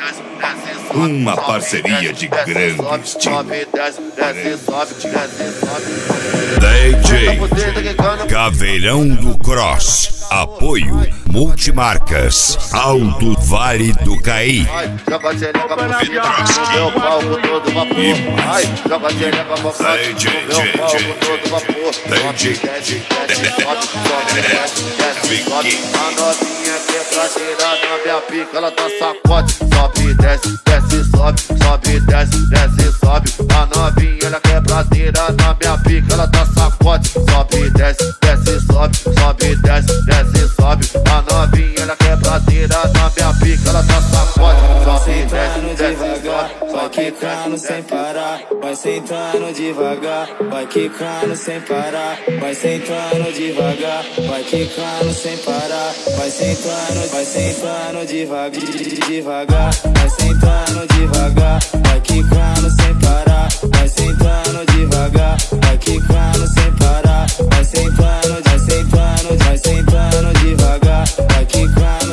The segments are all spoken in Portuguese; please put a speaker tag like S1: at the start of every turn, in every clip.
S1: Uma parceria de grande estilo. DJ Caveirão do Cross. Apoio Multimarcas. Alto Vale do Caí. Petroski.
S2: A novinha quer prazeira na minha pica, ela tá sacode. Sobe, desce, desce, sobe, sobe, desce, desce, sobe. A novinha ela quer prazeira na minha pica, ela tá sacode. Sobe, desce, desce, sobe, sobe, desce, desce, sobe. A novinha ela quer prazeira na minha pica, ela tá sacode. Sobe, desce, desce, sobe.
S3: Vai quicando sem parar, vai sentando devagar, vai quicando sem parar, vai sentando devagar, vai quicando sem parar, vai sentando devagar, vai sentando devagar, vai quicando sem parar, vai sentando devagar, vai quicando sem parar, vai sentando devagar, vai quicando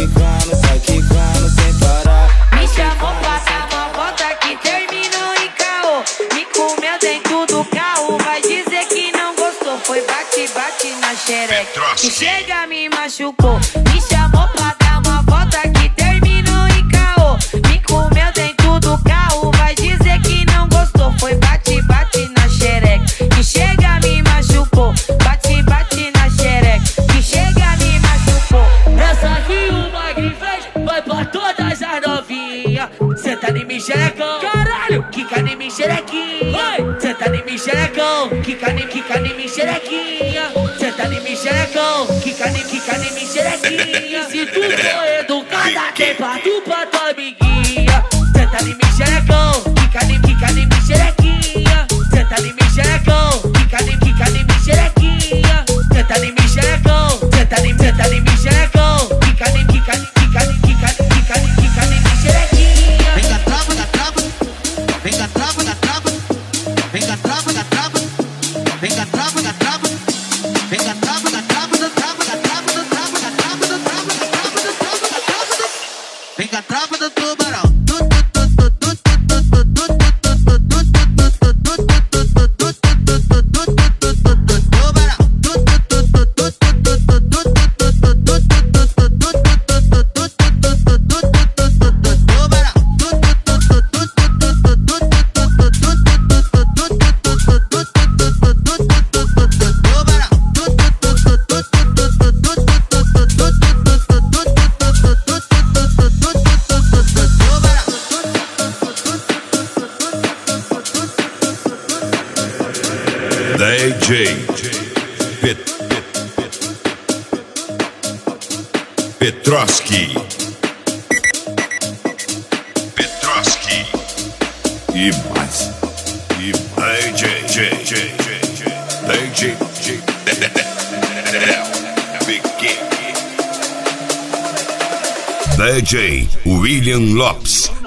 S3: sem parar.
S4: Me chamou pra dar uma volta que terminou em caô. Me comeu dentro do carro, vai dizer que não gostou. Foi bate, bate na xereca, que chega me machucou. Me chamou pra dar uma volta que terminou em caô. Me comeu dentro do carro, vai dizer que não gostou. Foi bate, bate na xereca, que chega me machucou. Bate, bate na xereca, que chega me machucou.
S5: Essa que o Magri fez vai pra todas as novinhas. Senta em mim, xerecão, caralho, quica em mim, xerequinha. Senta em mim, xerecão, quica em mim, xerequinha. Senta em mim, xerecão, quica em mim, xerequinha. Se tu for educada, tem pato pra tua amiguinha. Senta em mim, xerecão, quica em mim, xerequinha. Senta em mim, xerecão, quica em mim, xerequinha. Senta em mim, xerecão, senta em mim, xerecão, quica em mim, xerequinha.
S3: Vem cá, trava da trava, vem cá, trava da trava, vem cá, trava da trava, vem cá, trava da trava, vem cá, trava da trava, da trava, da trava, da trava, da trava, da trava, da trava, da trava, da trava, vem cá, trava do tubarão.
S1: DJ Petroski. E mais. DJ William Lopes.